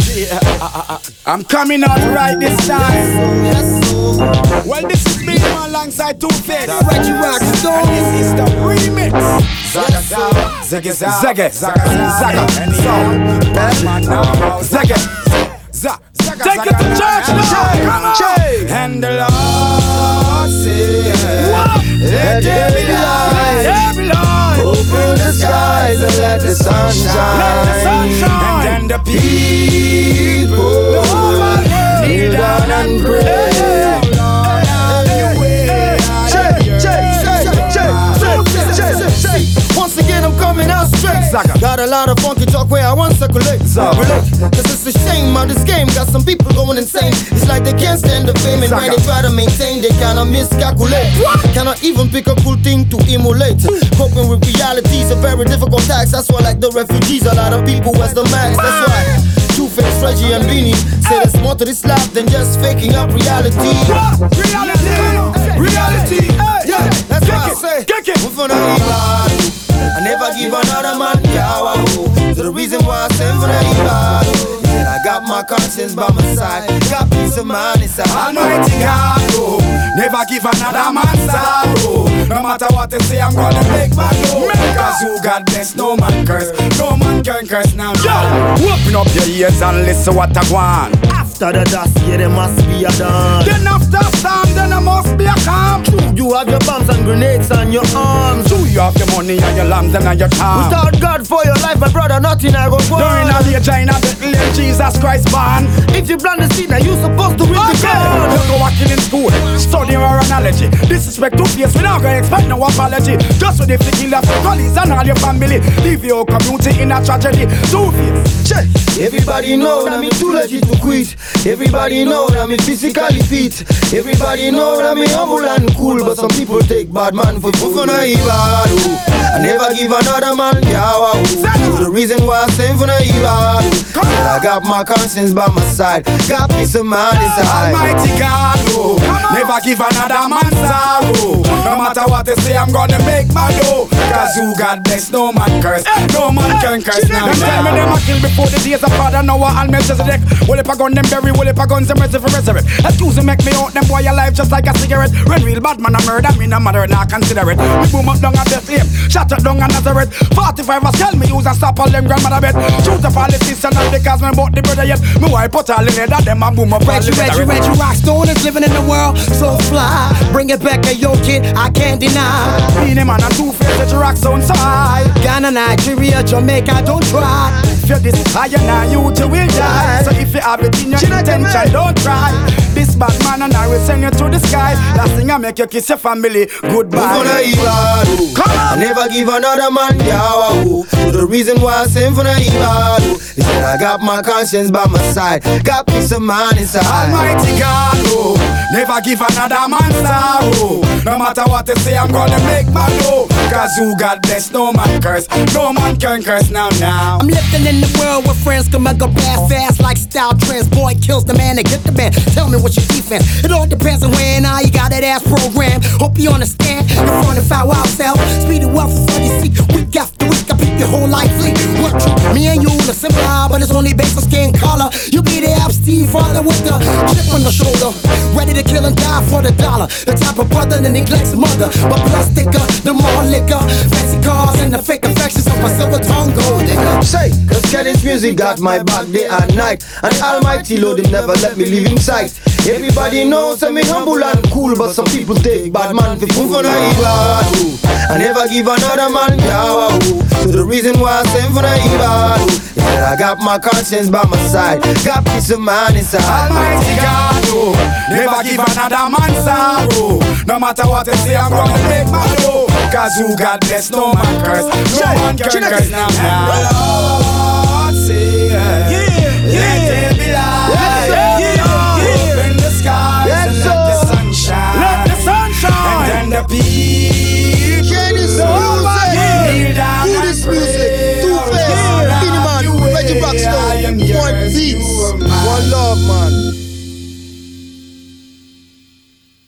I'm coming out right this time. Well, this is me alongside Two-Face, Reggie Rockstone. and this is the remix. Zaga, Zaga, Zaga, Zaga, Zaga, Zaga. Take it to church now. Come on. And the Lord said, let there be light. Open the skies and let the sun shine. And then the people kneel down and pray. Once again I'm coming out straight. Got a lot of funky talk where I want to circulate. Cause it's a shame how this game got some people going insane. It's like they can't stand the fame, and when they try to maintain, they kinda miscalculate. Cannot even pick a cool thing to emulate. Coping with reality is a very difficult task. That's why, like the refugees, a lot of people was the max. That's why Two-Face, Reggie and Beanie say there's more to this life than just faking up reality. Reality. Yeah, that's why I say I never give another man yawa. So the reason why I send for the evil, I got my conscience by my side, got peace of mind inside. Almighty God, oh, never give another man sorrow. No matter what they say, I'm gonna make my dough. Cause who God bless, no man curse. No man can curse now. Yo, open up your ears and listen what I want. After the dust, yeah, there must be a dawn. Then after storm, then there must be a calm. You have your bombs and grenades on your arms. True, you have your money and your lambs and your time. Without God for your life, my brother, nothing I go for. During a day, China, Bethlehem, Jesus Christ born. If you plant the seed, now you supposed to reap the corn. You go working in school, studying our analogy. Disrespect Two-Face, we not gonna expect no apology. Just with the kill of your colleagues and all your family. Leave your community in a tragedy. Two-Face. Everybody know that me too legit to quit. Everybody know that me physically fit. Everybody know that me humble and cool. But some people take bad man for fufuna ibadu. I never give another man yawa. So the reason why I send for the ibadu, I got my conscience by my side, got peace of mind inside. Almighty God, oh, never give another man sorrow. No matter what they say, I'm gonna make my dough. Cause who God bless, no man curse. No man can curse now. Tell me them a kill before the days of Father Noah and Melchizedek. Well, if I gun them bury, well, if I guns them ready for resurrect. Excuse me, make me out them boy alive just like a cigarette. When real bad man a murder, me no matter, not consider it. Me boom up down at Bethlehem, shut up down at Nazareth. 45 was tell me use and stop all them grandmother bet. Shoot up all the sisters and because me bought the brother yet. Me wipe put all in there that them a boom up all the Reggie Rockstone is living in the world so fly. Bring it back, yo kid, I can't deny. Beanie Man and Two-Face, Reggie Rockstone side. Ghana, Nigeria, Jamaica, don't try. If you're this higher now, you will die. So if you have it in your intention, don't try. This bad man and I will send you to the sky. Last thing I make you kiss your family goodbye. Come on. I never give another man yawa. So the reason why I send for the ibadu is that I got my conscience by my side, got peace of mind inside. Almighty God, oh, never give another man sorrow. No matter what they say, I'm gonna make my dough. Cause who God bless, no man curse. No man can curse now. I'm living in the world where friends come and go fast like style trends. Boy kills the man and get the man. Tell me what's your defense. It all depends on when you got that ass program. Hope you understand. You're running foul ourselves. Speed it up for you see. Week after week, I beat your whole life fleet. What you? Me and you, the simple but it's only based on skin color. You be the Steve father with the chip on the shoulder. Ready to kill and die for the dollar. The type of brother that neglects mother. But plus thicker, the more liquor. Fancy cars and the fake affections of my silver tongue gold digger. Say, cause Kenny's music got my back day and night. And Almighty Lord him never let me leave him sight. Everybody knows I'm humble and cool, but some people take bad man for fool. I never give another man yawa. So the reason why I send for the ibadu is that I got my conscience by my side, got peace of mind inside. Almighty God, oh, never give another man sorrow. No matter what they say, I'm gonna make my dough. Cause who God bless, no man curse. No man can curse now. Lord say, let there be light. Open the skies and let the sun shine. Let the sun shine. And then the people kneel down and pray. Two-Face, Beanie Man, Reggie Rockstone, one beats, one love, man.